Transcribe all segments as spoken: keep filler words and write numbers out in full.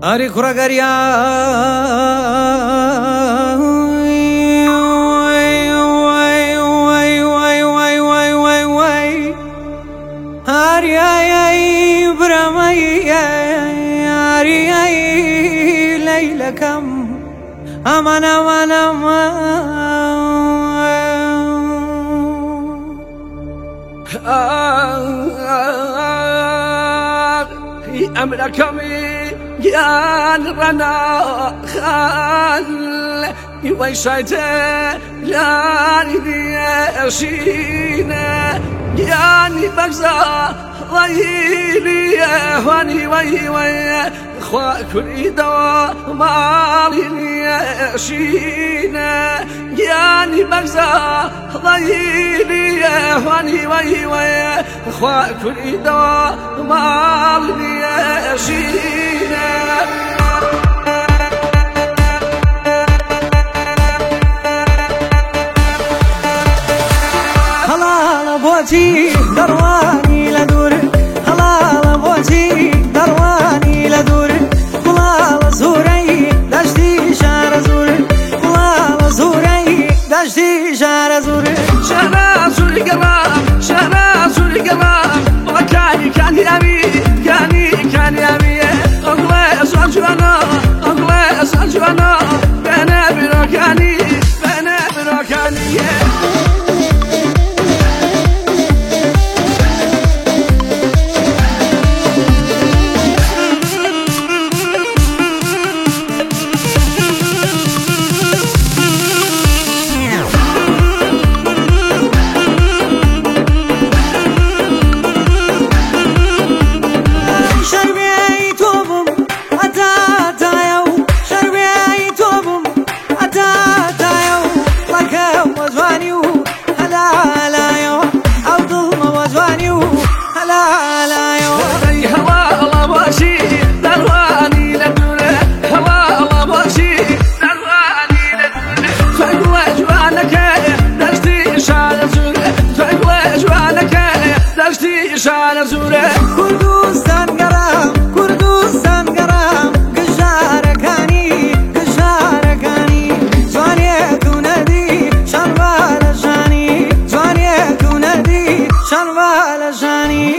أري كرغريا ليلكم أمان أمان أمان أمركم يا رنا خال يويشايت لا يشينا يعني بغزا ويلي واني وي وي خوا كل دوا مالي يشينا يعني بغزا ويلي واني وي وي خوا كل دوا مالي يشينا بوچی دروانی لدور حلال بوچی دروانی لدور کلال زوری دشتی شهر زور کلال زوری دشتی شهر زور شهر زور گرام شهر زور گرام وکانی کانی امی کانی کانی امی اغلى سالجوانا اغلى سالجوانا بنا بروكاني بنا بروكاني شعر زوره كردستان قرام كردستان قرام قجار كاني قجار كاني جوانيك ونادي شنبال جاني جوانيك ونادي شنبال جاني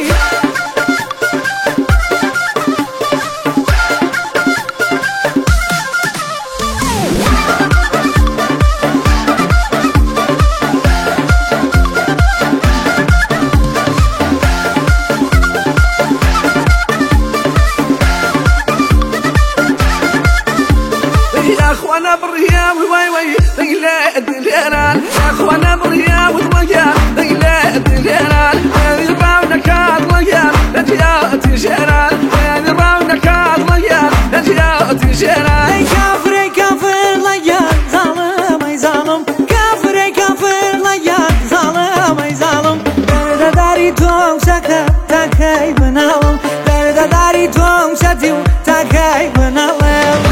اخوانا بالرياض وي وي ليلة الدليران اخوانا بالرياض والرياض ليلة الدليران يربعونا كاد رياض لجيات جيران يربعونا كاد رياض لجيات جيران اي كافر اي كافر ليان ظالم اي ظالم كافر اي كافر ليان ظالم اي ظالم درد داري توم شكا تاكاي بنالم درد داري توم شتيو تاكاي بنالم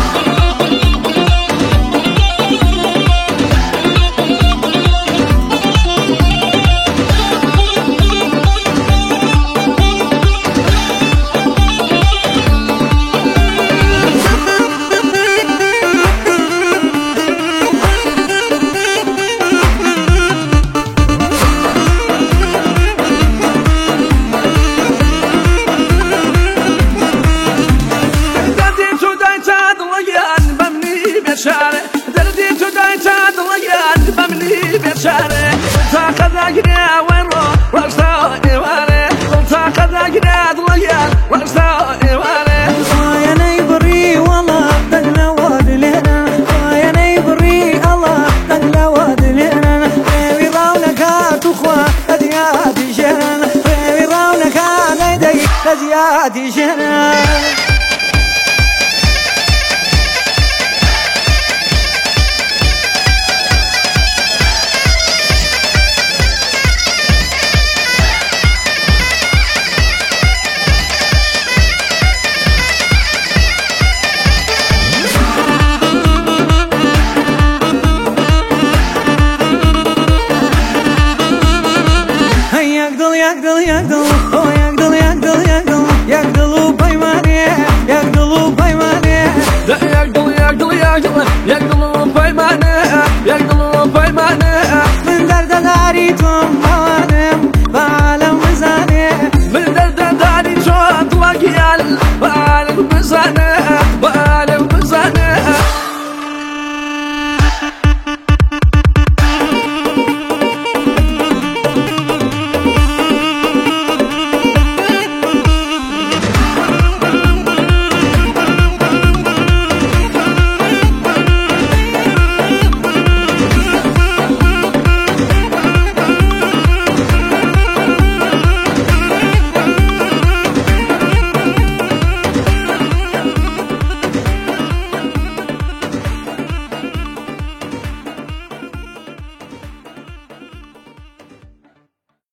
دردي تداي تاد ليان بمني بشاره تاخذ اجنا ورو وارسا ايوانه تاخذ اجنا ليان وارسا ايوانه يا نيبري والله دقنا واد لنا يا نيبري الله دقنا واد لنا في رونك تخوى هديات جنان في رونك لدي هديات جنان